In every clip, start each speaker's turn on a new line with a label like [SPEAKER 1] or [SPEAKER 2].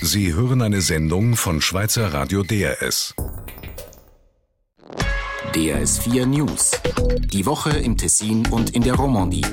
[SPEAKER 1] Sie hören eine Sendung von Schweizer Radio DRS.
[SPEAKER 2] DRS4 News. Die Woche im Tessin und in der Romandie.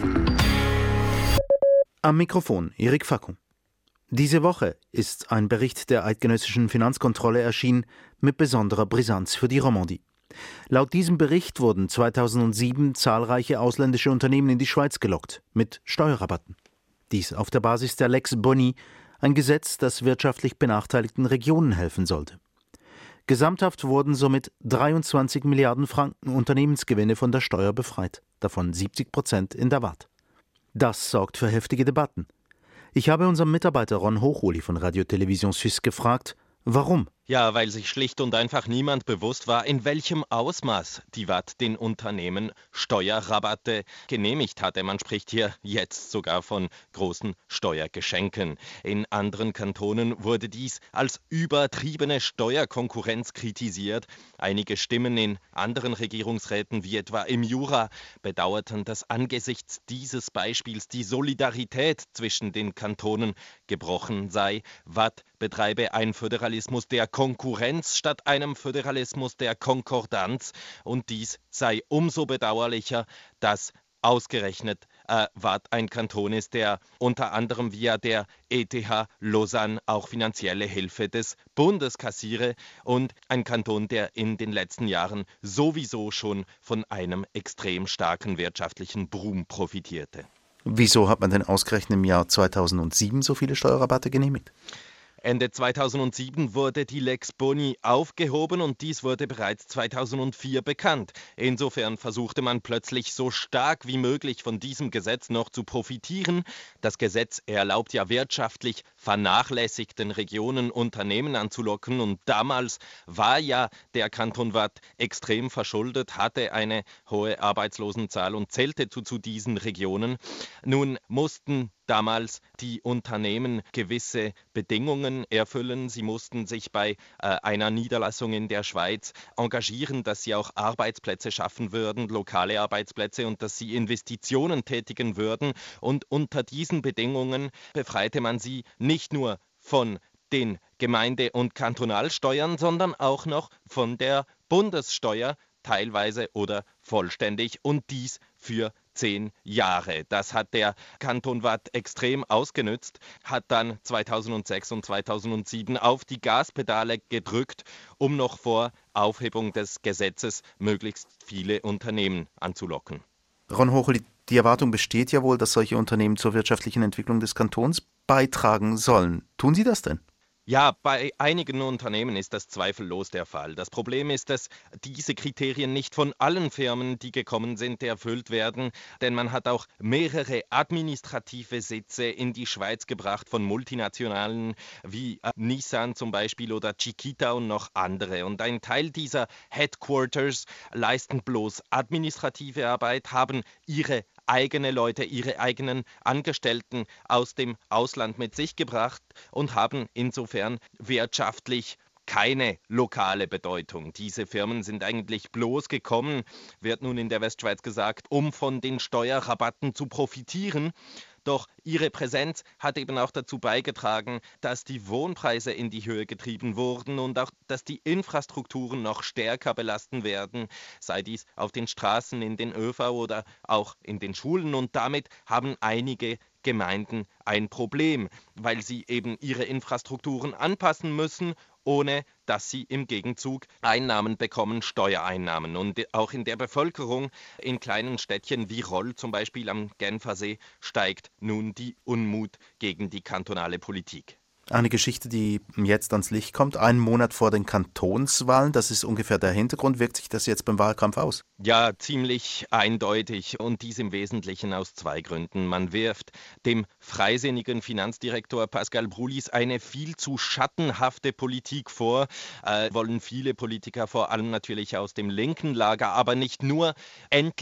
[SPEAKER 3] Am Mikrofon Erik Fackum. Diese Woche ist ein Bericht der eidgenössischen Finanzkontrolle erschienen mit besonderer Brisanz für die Romandie. Laut diesem Bericht wurden 2007 zahlreiche ausländische Unternehmen in die Schweiz gelockt, mit Steuerrabatten. Dies auf der Basis der Lex Boni, ein Gesetz, das wirtschaftlich benachteiligten Regionen helfen sollte. Gesamthaft wurden somit 23 Milliarden Franken Unternehmensgewinne von der Steuer befreit, davon 70% in der Waadt. Das sorgt für heftige Debatten. Ich habe unseren Mitarbeiter Ron Hochuli von Radio Television Suisse gefragt, warum?
[SPEAKER 4] Ja, weil sich schlicht und einfach niemand bewusst war, in welchem Ausmaß die Waadt den Unternehmen Steuerrabatte genehmigt hatte. Man spricht hier jetzt sogar von großen Steuergeschenken. In anderen Kantonen wurde dies als übertriebene Steuerkonkurrenz kritisiert. Einige Stimmen in anderen Regierungsräten, wie etwa im Jura, bedauerten, dass angesichts dieses Beispiels die Solidarität zwischen den Kantonen gebrochen sei. Waadt betreibe einen Föderalismus der Konkurrenz statt einem Föderalismus der Konkordanz. Und dies sei umso bedauerlicher, dass ausgerechnet Waadt ein Kanton ist, der unter anderem via der ETH Lausanne auch finanzielle Hilfe des Bundes kassiere und ein Kanton, der in den letzten Jahren sowieso schon von einem extrem starken wirtschaftlichen Boom profitierte.
[SPEAKER 3] Wieso hat man denn ausgerechnet im Jahr 2007 so viele Steuerrabatte genehmigt?
[SPEAKER 4] Ende 2007 wurde die Lex Boni aufgehoben und dies wurde bereits 2004 bekannt. Insofern versuchte man plötzlich so stark wie möglich von diesem Gesetz noch zu profitieren. Das Gesetz erlaubt ja wirtschaftlich vernachlässigten Regionen Unternehmen anzulocken und damals war ja der Kanton Waadt extrem verschuldet, hatte eine hohe Arbeitslosenzahl und zählte zu diesen Regionen. Nun mussten damals die Unternehmen gewisse Bedingungen erfüllen. Sie mussten sich bei einer Niederlassung in der Schweiz engagieren, dass sie auch Arbeitsplätze schaffen würden, lokale Arbeitsplätze und dass sie Investitionen tätigen würden. Und unter diesen Bedingungen befreite man sie nicht nur von den Gemeinde- und Kantonalsteuern, sondern auch noch von der Bundessteuer, teilweise oder vollständig und dies für 10 Jahre. Das hat der Kanton Waadt extrem ausgenützt, hat dann 2006 und 2007 auf die Gaspedale gedrückt, um noch vor Aufhebung des Gesetzes möglichst viele Unternehmen anzulocken.
[SPEAKER 3] Ron Hochuli, die Erwartung besteht ja wohl, dass solche Unternehmen zur wirtschaftlichen Entwicklung des Kantons beitragen sollen. Tun sie das denn?
[SPEAKER 4] Ja, bei einigen Unternehmen ist das zweifellos der Fall. Das Problem ist, dass diese Kriterien nicht von allen Firmen, die gekommen sind, erfüllt werden, denn man hat auch mehrere administrative Sitze in die Schweiz gebracht von Multinationalen wie Nissan zum Beispiel oder Chiquita und noch andere. Und ein Teil dieser Headquarters leisten bloß administrative Arbeit, haben ihre eigene Leute, ihre eigenen Angestellten aus dem Ausland mit sich gebracht und haben insofern wirtschaftlich keine lokale Bedeutung. Diese Firmen sind eigentlich bloß gekommen, wird nun in der Westschweiz gesagt, um von den Steuerrabatten zu profitieren. Doch ihre Präsenz hat eben auch dazu beigetragen, dass die Wohnpreise in die Höhe getrieben wurden und auch, dass die Infrastrukturen noch stärker belasten werden, sei dies auf den Straßen, in den ÖV oder auch in den Schulen. Und damit haben einige Gemeinden ein Problem, weil sie eben ihre Infrastrukturen anpassen müssen, ohne dass sie im Gegenzug Einnahmen bekommen, Steuereinnahmen. Und auch in der Bevölkerung in kleinen Städtchen wie Roll zum Beispiel am Genfersee steigt nun die Unmut gegen die kantonale Politik.
[SPEAKER 3] Eine Geschichte, die jetzt ans Licht kommt, einen Monat vor den Kantonswahlen, das ist ungefähr der Hintergrund. Wirkt sich das jetzt beim Wahlkampf aus?
[SPEAKER 4] Ja, ziemlich eindeutig und dies im Wesentlichen aus 2 Gründen. Man wirft dem freisinnigen Finanzdirektor Pascal Brulis eine viel zu schattenhafte Politik vor, wollen viele Politiker, vor allem natürlich aus dem linken Lager, aber nicht nur, endlich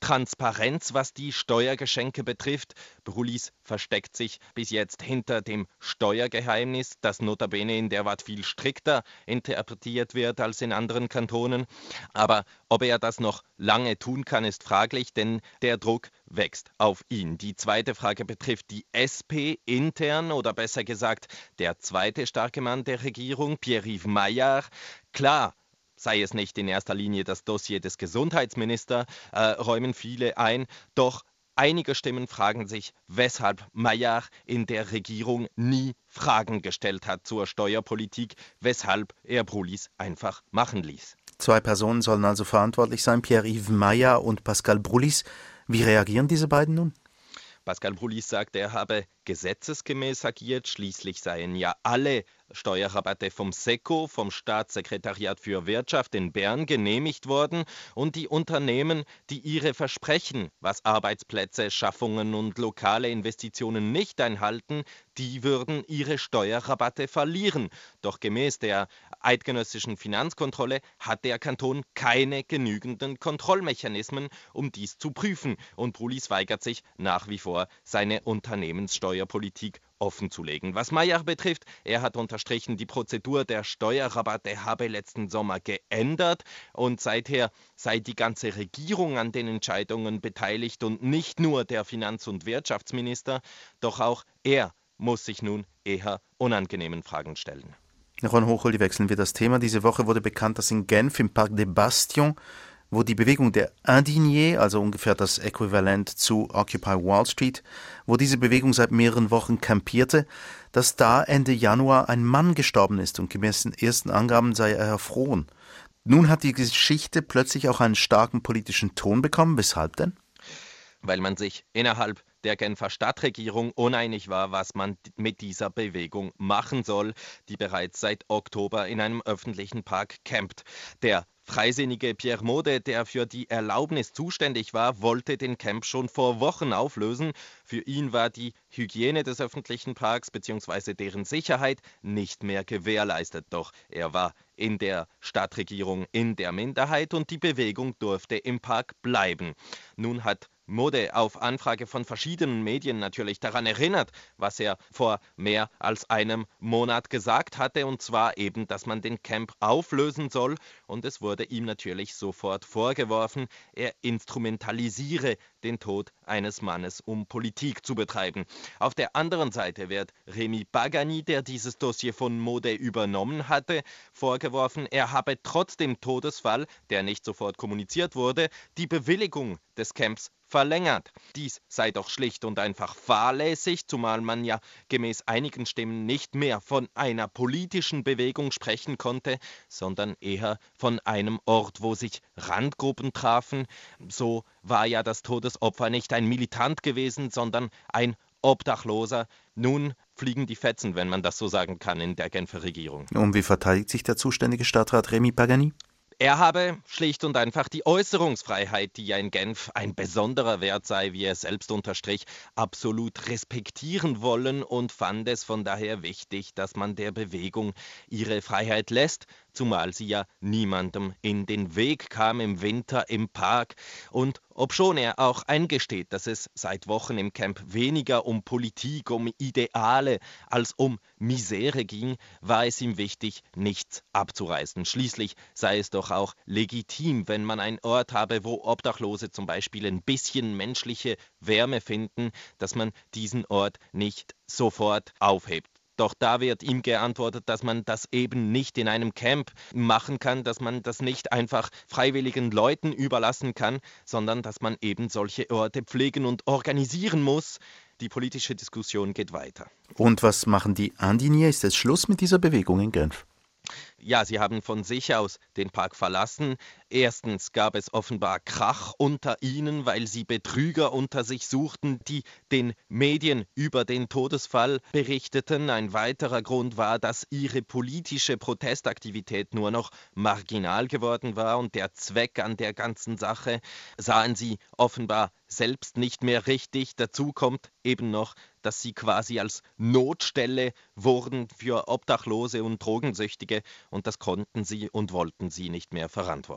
[SPEAKER 4] Transparenz, was die Steuergeschenke betrifft. Brullis versteckt sich bis jetzt hinter dem Steuergeheimnis, das notabene in der Watt viel strikter interpretiert wird als in anderen Kantonen. Aber ob er das noch lange tun kann, ist fraglich, denn der Druck wächst auf ihn. Die zweite Frage betrifft die SP intern oder besser gesagt der zweite starke Mann der Regierung, Pierre-Yves Maillard. Klar, sei es nicht in erster Linie das Dossier des Gesundheitsministers, räumen viele ein, doch einige Stimmen fragen sich, weshalb Maillard in der Regierung nie Fragen gestellt hat zur Steuerpolitik, weshalb er Brullis einfach machen ließ.
[SPEAKER 3] 2 Personen sollen also verantwortlich sein, Pierre-Yves Maillard und Pascal Brullis. Wie reagieren diese beiden nun?
[SPEAKER 4] Pascal Brullis sagt, er habe gesetzesgemäß agiert. Schließlich seien ja alle Steuerrabatte vom SECO, vom Staatssekretariat für Wirtschaft in Bern, genehmigt worden. Und die Unternehmen, die ihre Versprechen, was Arbeitsplätze, Schaffungen und lokale Investitionen nicht einhalten, die würden ihre Steuerrabatte verlieren. Doch gemäß der eidgenössischen Finanzkontrolle hat der Kanton keine genügenden Kontrollmechanismen, um dies zu prüfen. Und Brullis weigert sich nach wie vor, seine Unternehmenssteuerpolitik offenzulegen. Was Maillard betrifft, er hat unterstrichen, die Prozedur der Steuerrabatte habe letzten Sommer geändert und seither sei die ganze Regierung an den Entscheidungen beteiligt und nicht nur der Finanz- und Wirtschaftsminister, doch auch er muss sich nun eher unangenehmen Fragen stellen.
[SPEAKER 3] Ron Hochholdi, wechseln wir das Thema. Diese Woche wurde bekannt, dass in Genf im Parc des Bastions, wo die Bewegung der Indignés, also ungefähr das Äquivalent zu Occupy Wall Street, wo diese Bewegung seit mehreren Wochen campierte, dass da Ende Januar ein Mann gestorben ist und gemäß den ersten Angaben sei er erfroren. Nun hat die Geschichte plötzlich auch einen starken politischen Ton bekommen. Weshalb denn?
[SPEAKER 4] Weil man sich innerhalb der Genfer Stadtregierung uneinig war, was man mit dieser Bewegung machen soll, die bereits seit Oktober in einem öffentlichen Park campt. Der freisinnige Pierre Maudet, der für die Erlaubnis zuständig war, wollte den Camp schon vor Wochen auflösen. Für ihn war die Hygiene des öffentlichen Parks bzw. deren Sicherheit nicht mehr gewährleistet. Doch er war in der Stadtregierung in der Minderheit und die Bewegung durfte im Park bleiben. Nun hat Maudet auf Anfrage von verschiedenen Medien natürlich daran erinnert, was er vor mehr als einem Monat gesagt hatte, und zwar eben, dass man den Camp auflösen soll, und es wurde ihm natürlich sofort vorgeworfen, er instrumentalisiere den Tod eines Mannes, um Politik zu betreiben. Auf der anderen Seite wird Rémy Pagani, der dieses Dossier von Maudet übernommen hatte, vorgeworfen, er habe trotz dem Todesfall, der nicht sofort kommuniziert wurde, die Bewilligung des Camps verlängert. Dies sei doch schlicht und einfach fahrlässig, zumal man ja gemäß einigen Stimmen nicht mehr von einer politischen Bewegung sprechen konnte, sondern eher von einem Ort, wo sich Randgruppen trafen. So war ja das Todesopfer nicht ein Militant gewesen, sondern ein Obdachloser. Nun fliegen die Fetzen, wenn man das so sagen kann, in der Genfer Regierung.
[SPEAKER 3] Und wie verteidigt sich der zuständige Stadtrat Rémy Pagani?
[SPEAKER 4] Er habe schlicht und einfach die Äußerungsfreiheit, die ja in Genf ein besonderer Wert sei, wie er selbst unterstrich, absolut respektieren wollen und fand es von daher wichtig, dass man der Bewegung ihre Freiheit lässt, zumal sie ja niemandem in den Weg kam im Winter im Park. Und obschon er auch eingesteht, dass es seit Wochen im Camp weniger um Politik, um Ideale als um Misere ging, war es ihm wichtig, nichts abzureißen. Schließlich sei es doch auch legitim, wenn man einen Ort habe, wo Obdachlose zum Beispiel ein bisschen menschliche Wärme finden, dass man diesen Ort nicht sofort aufhebt. Doch da wird ihm geantwortet, dass man das eben nicht in einem Camp machen kann, dass man das nicht einfach freiwilligen Leuten überlassen kann, sondern dass man eben solche Orte pflegen und organisieren muss. Die politische Diskussion geht weiter.
[SPEAKER 3] Und was machen die Indignés? Ist es Schluss mit dieser Bewegung in Genf?
[SPEAKER 4] Ja, sie haben von sich aus den Park verlassen. Erstens gab es offenbar Krach unter ihnen, weil sie Betrüger unter sich suchten, die den Medien über den Todesfall berichteten. Ein weiterer Grund war, dass ihre politische Protestaktivität nur noch marginal geworden war und der Zweck an der ganzen Sache sahen sie offenbar selbst nicht mehr richtig. Dazu kommt eben noch, dass sie quasi als Notstelle wurden für Obdachlose und Drogensüchtige und das konnten sie und wollten sie nicht mehr verantworten.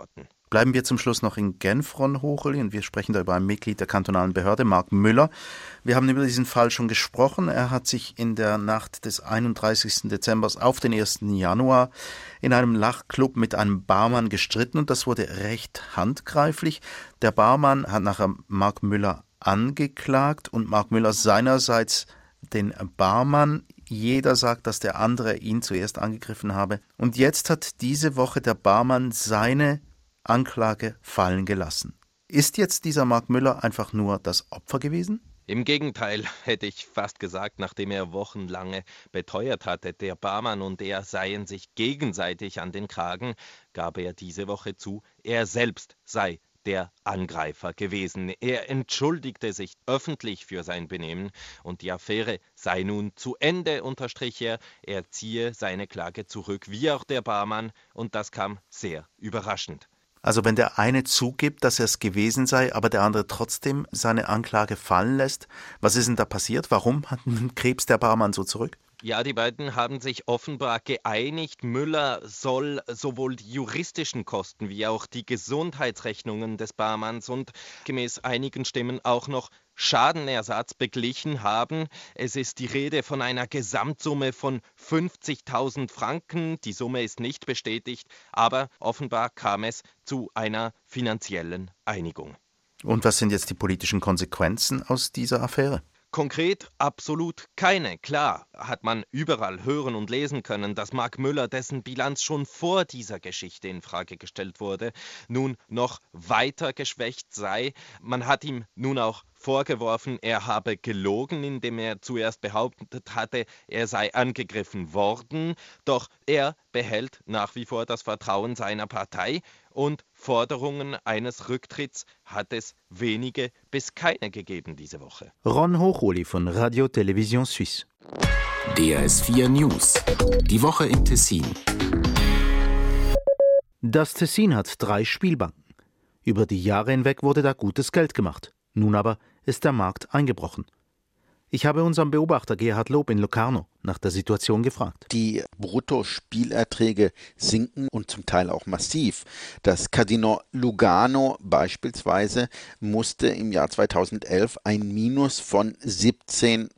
[SPEAKER 3] Bleiben wir zum Schluss noch in Genf, Ron Hochuli, und wir sprechen da über ein Mitglied der kantonalen Behörde, Marc Müller. Wir haben über diesen Fall schon gesprochen. Er hat sich in der Nacht des 31. Dezember auf den 1. Januar in einem Lachclub mit einem Barmann gestritten und das wurde recht handgreiflich. Der Barmann hat nachher Marc Müller angeklagt und Marc Müller seinerseits den Barmann. Jeder sagt, dass der andere ihn zuerst angegriffen habe. Und jetzt hat diese Woche der Barmann seine Anklage fallen gelassen. Ist jetzt dieser Marc Müller einfach nur das Opfer gewesen?
[SPEAKER 4] Im Gegenteil, hätte ich fast gesagt, nachdem er wochenlange beteuert hatte, der Barmann und er seien sich gegenseitig an den Kragen, gab er diese Woche zu, er selbst sei der Angreifer gewesen. Er entschuldigte sich öffentlich für sein Benehmen und die Affäre sei nun zu Ende, unterstrich er. Er ziehe seine Klage zurück, wie auch der Barmann, und das kam sehr überraschend.
[SPEAKER 3] Also wenn der eine zugibt, dass er es gewesen sei, aber der andere trotzdem seine Anklage fallen lässt, was ist denn da passiert? Warum krebst der Barmann so zurück?
[SPEAKER 4] Ja, die beiden haben sich offenbar geeinigt. Müller soll sowohl die juristischen Kosten wie auch die Gesundheitsrechnungen des Barmanns und gemäß einigen Stimmen auch noch Schadenersatz beglichen haben. Es ist die Rede von einer Gesamtsumme von 50.000 Franken. Die Summe ist nicht bestätigt, aber offenbar kam es zu einer finanziellen Einigung.
[SPEAKER 3] Und was sind jetzt die politischen Konsequenzen aus dieser Affäre?
[SPEAKER 4] Konkret absolut keine. Klar hat man überall hören und lesen können, dass Marc Müller, dessen Bilanz schon vor dieser Geschichte in Frage gestellt wurde, nun noch weiter geschwächt sei. Man hat ihm nun auch vorgeworfen, er habe gelogen, indem er zuerst behauptet hatte, er sei angegriffen worden. Doch er behält nach wie vor das Vertrauen seiner Partei und Forderungen eines Rücktritts hat es wenige bis keine gegeben diese Woche.
[SPEAKER 3] Ron Hochuli von Radio Télévision Suisse.
[SPEAKER 2] DRS4 News. Die Woche im Tessin.
[SPEAKER 3] Das Tessin hat 3 Spielbanken. Über die Jahre hinweg wurde da gutes Geld gemacht. Nun aber ist der Markt eingebrochen. Ich habe unseren Beobachter Gerhard Lob in Locarno nach der Situation gefragt.
[SPEAKER 5] Die Bruttospielerträge sinken und zum Teil auch massiv. Das Casino Lugano beispielsweise musste im Jahr 2011 ein Minus von 17%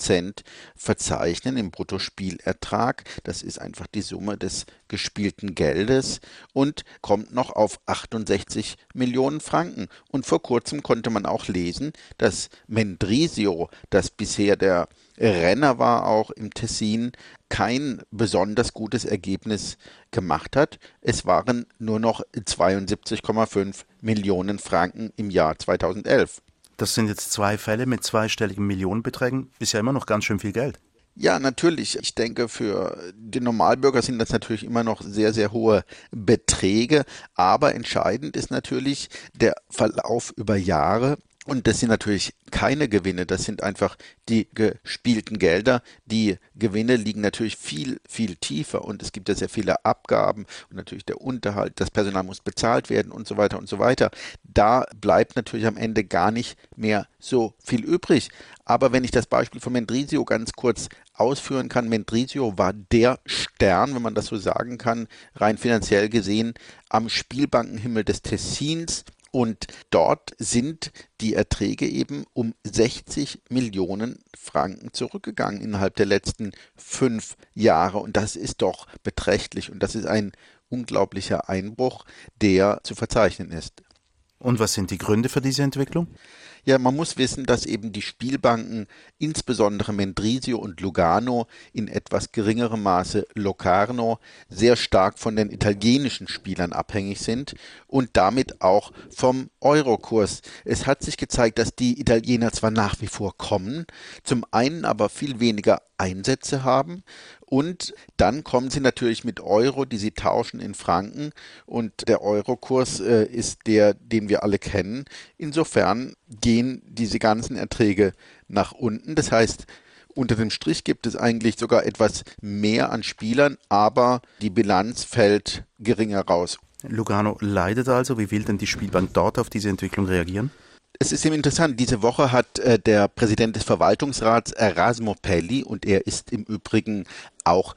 [SPEAKER 5] verzeichnen im Bruttospielertrag. Das ist einfach die Summe des gespielten Geldes und kommt noch auf 68 Millionen Franken. Und vor kurzem konnte man auch lesen, dass Mendrisio, das bisher der Renner war, auch im Tessin, kein besonders gutes Ergebnis gemacht hat. Es waren nur noch 72,5 Millionen Franken im Jahr 2011.
[SPEAKER 3] Das sind jetzt 2 Fälle mit zweistelligen Millionenbeträgen. Ist ja immer noch ganz schön viel Geld.
[SPEAKER 5] Ja, natürlich. Ich denke, für den Normalbürger sind das natürlich immer noch sehr, sehr hohe Beträge. Aber entscheidend ist natürlich der Verlauf über Jahre. Und das sind natürlich keine Gewinne, das sind einfach die gespielten Gelder. Die Gewinne liegen natürlich viel, viel tiefer und es gibt ja sehr viele Abgaben und natürlich der Unterhalt, das Personal muss bezahlt werden und so weiter und so weiter. Da bleibt natürlich am Ende gar nicht mehr so viel übrig. Aber wenn ich das Beispiel von Mendrisio ganz kurz ausführen kann, Mendrisio war der Stern, wenn man das so sagen kann, rein finanziell gesehen, am Spielbankenhimmel des Tessins. Und dort sind die Erträge eben um 60 Millionen Franken zurückgegangen innerhalb der letzten 5 Jahre. Und das ist doch beträchtlich und das ist ein unglaublicher Einbruch, der zu verzeichnen ist.
[SPEAKER 3] Und was sind die Gründe für diese Entwicklung?
[SPEAKER 5] Ja, man muss wissen, dass eben die Spielbanken, insbesondere Mendrisio und Lugano, in etwas geringerem Maße Locarno, sehr stark von den italienischen Spielern abhängig sind und damit auch vom Eurokurs. Es hat sich gezeigt, dass die Italiener zwar nach wie vor kommen, zum einen aber viel weniger Einsätze haben und dann kommen sie natürlich mit Euro, die sie tauschen in Franken und der Eurokurs ist der, den wir alle kennen. Insofern gehen diese ganzen Erträge nach unten. Das heißt, unter dem Strich gibt es eigentlich sogar etwas mehr an Spielern, aber die Bilanz fällt geringer raus.
[SPEAKER 3] Lugano leidet also. Wie will denn die Spielbank dort auf diese Entwicklung reagieren?
[SPEAKER 5] Es ist eben interessant, diese Woche hat der Präsident des Verwaltungsrats Erasmo Pelli, und er ist im Übrigen auch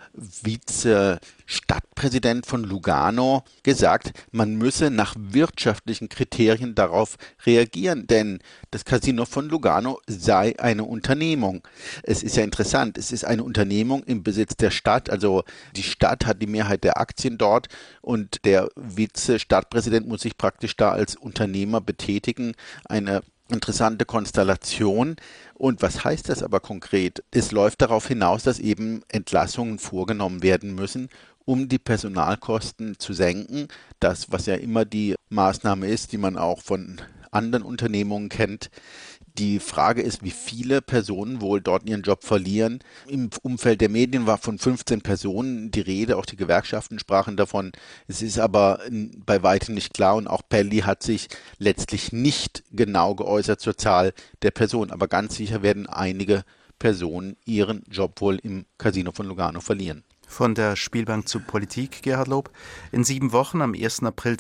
[SPEAKER 5] Vize-Stadtpräsident von Lugano, gesagt, man müsse nach wirtschaftlichen Kriterien darauf reagieren, denn das Casino von Lugano sei eine Unternehmung. Es ist ja interessant, es ist eine Unternehmung im Besitz der Stadt, also die Stadt hat die Mehrheit der Aktien dort und der Vize-Stadtpräsident muss sich praktisch da als Unternehmer betätigen. Eine interessante Konstellation. Und was heißt das aber konkret? Es läuft darauf hinaus, dass eben Entlassungen vorgenommen werden müssen, um die Personalkosten zu senken. Das, was ja immer die Maßnahme ist, die man auch von anderen Unternehmungen kennt. Die Frage ist, wie viele Personen wohl dort ihren Job verlieren. Im Umfeld der Medien war von 15 Personen die Rede, auch die Gewerkschaften sprachen davon. Es ist aber bei weitem nicht klar und auch Pelli hat sich letztlich nicht genau geäußert zur Zahl der Personen. Aber ganz sicher werden einige Personen ihren Job wohl im Casino von Lugano verlieren.
[SPEAKER 3] Von der Spielbank zur Politik, Gerhard Lob. In 7 Wochen, am 1. April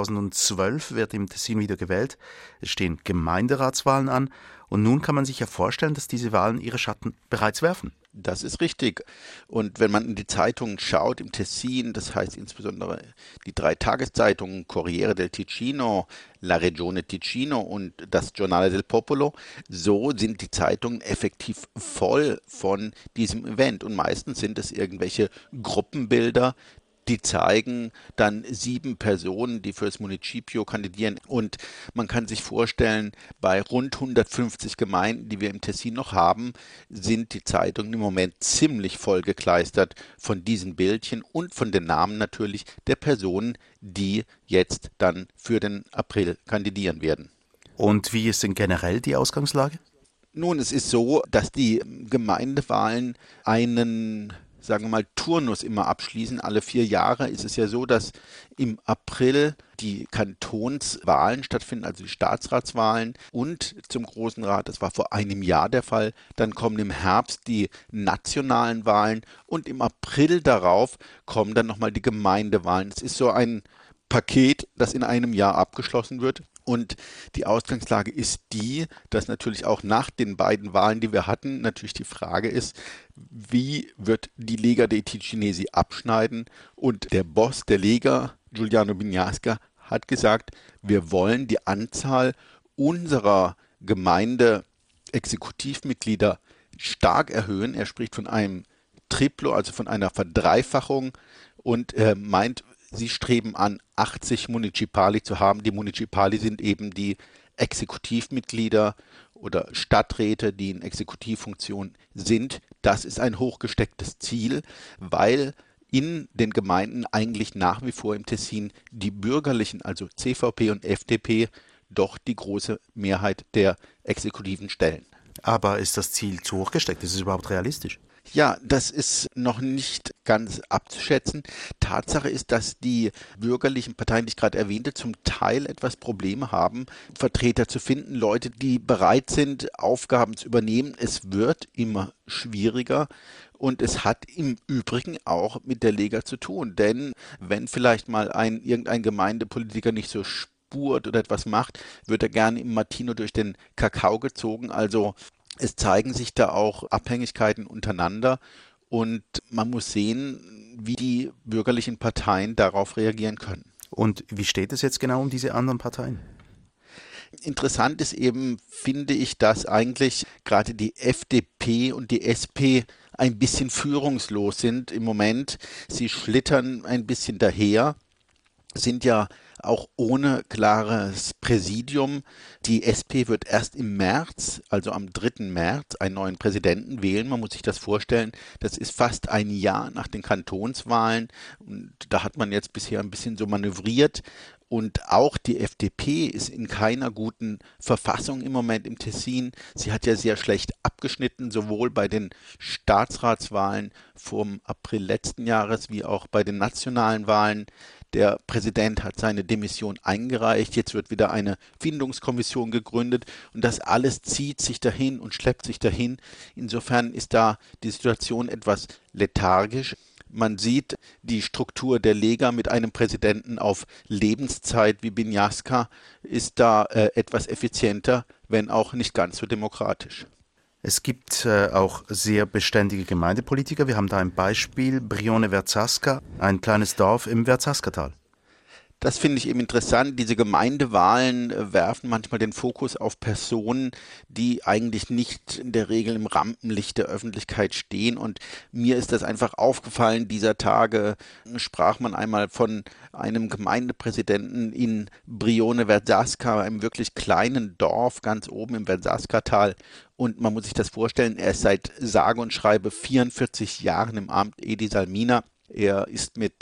[SPEAKER 3] 2012, wird im Tessin wieder gewählt. Es stehen Gemeinderatswahlen an. Und nun kann man sich ja vorstellen, dass diese Wahlen ihre Schatten bereits werfen.
[SPEAKER 5] Das ist richtig. Und wenn man in die Zeitungen schaut im Tessin, das heißt insbesondere die 3 Tageszeitungen Corriere del Ticino, La Regione Ticino und das Giornale del Popolo, so sind die Zeitungen effektiv voll von diesem Event. Und meistens sind es irgendwelche Gruppenbilder, die zeigen dann 7 Personen, die fürs Municipio kandidieren. Und man kann sich vorstellen, bei rund 150 Gemeinden, die wir im Tessin noch haben, sind die Zeitungen im Moment ziemlich vollgekleistert von diesen Bildchen und von den Namen natürlich der Personen, die jetzt dann für den April kandidieren werden.
[SPEAKER 3] Und wie ist denn generell die Ausgangslage?
[SPEAKER 5] Nun, es ist so, dass die Gemeindewahlen einen, sagen wir mal, Turnus immer abschließen. Alle 4 Jahre ist es ja so, dass im April die Kantonswahlen stattfinden, also die Staatsratswahlen und zum Großen Rat, das war vor einem Jahr der Fall. Dann kommen im Herbst die nationalen Wahlen und im April darauf kommen dann nochmal die Gemeindewahlen. Es ist so ein Paket, das in einem Jahr abgeschlossen wird. Und die Ausgangslage ist die, dass natürlich auch nach den beiden Wahlen, die wir hatten, natürlich die Frage ist, wie wird die Lega dei Ticinesi abschneiden? Und der Boss der Lega, Giuliano Bignasca, hat gesagt, wir wollen die Anzahl unserer Gemeinde-Exekutivmitglieder stark erhöhen. Er spricht von einem Triplo, also von einer Verdreifachung und meint, sie streben an, 80 Municipali zu haben. Die Municipali sind eben die Exekutivmitglieder oder Stadträte, die in Exekutivfunktion sind. Das ist ein hochgestecktes Ziel, weil in den Gemeinden eigentlich nach wie vor im Tessin die Bürgerlichen, also CVP und FDP, doch die große Mehrheit der Exekutiven stellen.
[SPEAKER 3] Aber ist das Ziel zu hoch gesteckt? Ist es überhaupt realistisch?
[SPEAKER 5] Ja, das ist noch nicht ganz abzuschätzen. Tatsache ist, dass die bürgerlichen Parteien, die ich gerade erwähnte, zum Teil etwas Probleme haben, Vertreter zu finden, Leute, die bereit sind, Aufgaben zu übernehmen. Es wird immer schwieriger. Und es hat im Übrigen auch mit der Lega zu tun. Denn wenn vielleicht mal irgendein Gemeindepolitiker nicht so spurt oder etwas macht, wird er gerne im Mattino durch den Kakao gezogen. Also es zeigen sich da auch Abhängigkeiten untereinander und man muss sehen, wie die bürgerlichen Parteien darauf reagieren können.
[SPEAKER 3] Und wie steht es jetzt genau um diese anderen Parteien?
[SPEAKER 5] Interessant ist eben, finde ich, dass eigentlich gerade die FDP und die SP ein bisschen führungslos sind im Moment. Sie schlittern ein bisschen daher, sind ja auch ohne klares Präsidium. Die SP wird erst im März, also am 3. März, einen neuen Präsidenten wählen. Man muss sich das vorstellen, das ist fast ein Jahr nach den Kantonswahlen. Und da hat man jetzt bisher ein bisschen so manövriert. Und auch die FDP ist in keiner guten Verfassung im Moment im Tessin. Sie hat ja sehr schlecht abgeschnitten, sowohl bei den Staatsratswahlen vom April letzten Jahres wie auch bei den nationalen Wahlen. Der Präsident hat seine Demission eingereicht, jetzt wird wieder eine Findungskommission gegründet und das alles zieht sich dahin und schleppt sich dahin. Insofern ist da die Situation etwas lethargisch. Man sieht die Struktur der Lega mit einem Präsidenten auf Lebenszeit wie Bignasca ist da etwas effizienter, wenn auch nicht ganz so demokratisch.
[SPEAKER 3] Es gibt auch sehr beständige Gemeindepolitiker. Wir haben da ein Beispiel, Brione Verzaska, ein kleines Dorf im Verzaskatal.
[SPEAKER 5] Das finde ich eben interessant. Diese Gemeindewahlen werfen manchmal den Fokus auf Personen, die eigentlich nicht in der Regel im Rampenlicht der Öffentlichkeit stehen. Und mir ist das einfach aufgefallen. Dieser Tage sprach man einmal von einem Gemeindepräsidenten in Brione Verzaska, einem wirklich kleinen Dorf ganz oben im Verzaskatal. Und man muss sich das vorstellen, er ist seit sage und schreibe 44 Jahren im Amt, Edi Salmina. Er ist mit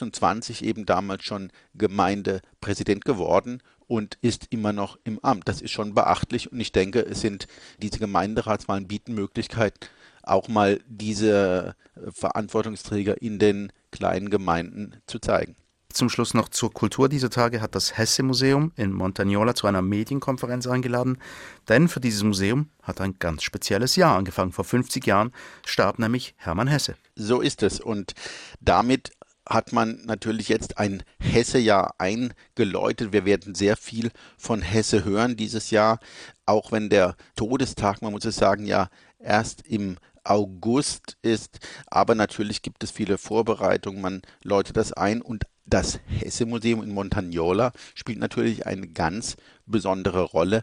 [SPEAKER 5] 26 eben damals schon Gemeindepräsident geworden und ist immer noch im Amt. Das ist schon beachtlich und ich denke, diese Gemeinderatswahlen bieten Möglichkeit, auch mal diese Verantwortungsträger in den kleinen Gemeinden zu zeigen.
[SPEAKER 3] Zum Schluss noch zur Kultur dieser Tage hat das Hesse-Museum in Montagnola zu einer Medienkonferenz eingeladen, denn für dieses Museum hat ein ganz spezielles Jahr angefangen. Vor 50 Jahren starb nämlich Hermann Hesse.
[SPEAKER 5] So ist es und damit hat man natürlich jetzt ein Hesse-Jahr eingeläutet. Wir werden sehr viel von Hesse hören dieses Jahr, auch wenn der Todestag, man muss es sagen, ja erst im August ist, aber natürlich gibt es viele Vorbereitungen, man läutet das ein und das Hesse-Museum in Montagnola spielt natürlich eine ganz besondere Rolle.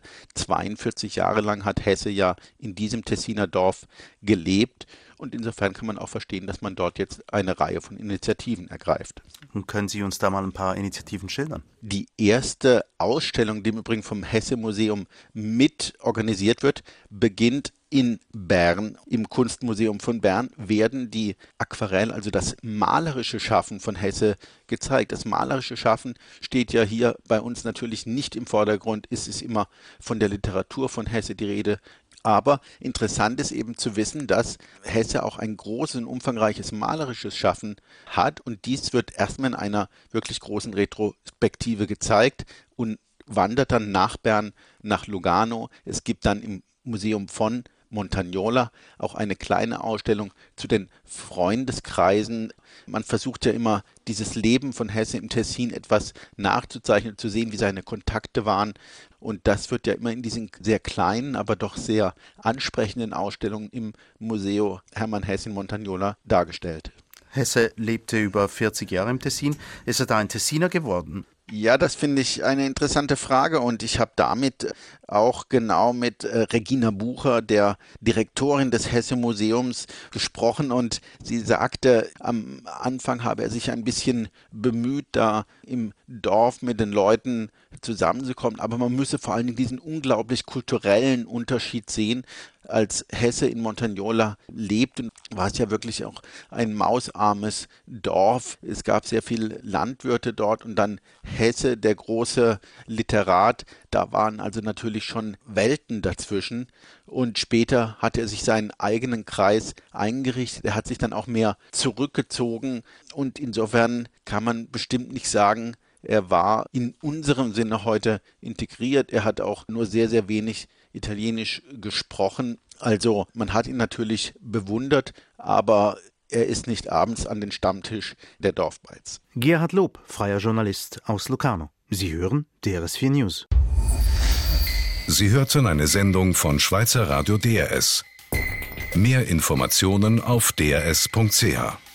[SPEAKER 5] 42 Jahre lang hat Hesse ja in diesem Tessiner Dorf gelebt und insofern kann man auch verstehen, dass man dort jetzt eine Reihe von Initiativen ergreift.
[SPEAKER 3] Und können Sie uns da mal ein paar Initiativen schildern?
[SPEAKER 5] Die erste Ausstellung, die im Übrigen vom Hesse-Museum mit organisiert wird, beginnt in Bern. Im Kunstmuseum von Bern werden die Aquarell, also das malerische Schaffen von Hesse gezeigt. Das malerische Schaffen steht ja hier bei uns natürlich nicht im Vordergrund. Es ist immer von der Literatur von Hesse die Rede. Aber interessant ist eben zu wissen, dass Hesse auch ein großes und umfangreiches malerisches Schaffen hat. Und dies wird erstmal in einer wirklich großen Retrospektive gezeigt und wandert dann nach Bern, nach Lugano. Es gibt dann im Museum von Montagnola auch eine kleine Ausstellung zu den Freundeskreisen. Man versucht ja immer, dieses Leben von Hesse im Tessin etwas nachzuzeichnen, zu sehen, wie seine Kontakte waren. Und das wird ja immer in diesen sehr kleinen, aber doch sehr ansprechenden Ausstellungen im Museum Hermann Hesse in Montagnola dargestellt.
[SPEAKER 3] Hesse lebte über 40 Jahre im Tessin. Ist er da ein Tessiner geworden?
[SPEAKER 5] Ja, das finde ich eine interessante Frage und ich habe damit auch genau mit Regina Bucher, der Direktorin des Hesse-Museums, gesprochen und sie sagte, am Anfang habe er sich ein bisschen bemüht, da im Dorf mit den Leuten zusammenzukommen, aber man müsse vor allen Dingen diesen unglaublich kulturellen Unterschied sehen. Als Hesse in Montagnola lebte, war es ja wirklich auch ein mausarmes Dorf. Es gab sehr viele Landwirte dort und dann Hesse, der große Literat. Da waren also natürlich schon Welten dazwischen. Und später hat er sich seinen eigenen Kreis eingerichtet. Er hat sich dann auch mehr zurückgezogen. Und insofern kann man bestimmt nicht sagen, er war in unserem Sinne heute integriert. Er hat auch nur sehr, sehr wenig Italienisch gesprochen. Also man hat ihn natürlich bewundert, aber er ist nicht abends an den Stammtisch der Dorfbeiz.
[SPEAKER 3] Gerhard Lob, freier Journalist aus Locarno. Sie hören DRS4 News.
[SPEAKER 1] Sie hörten eine Sendung von Schweizer Radio DRS. Mehr Informationen auf drs.ch.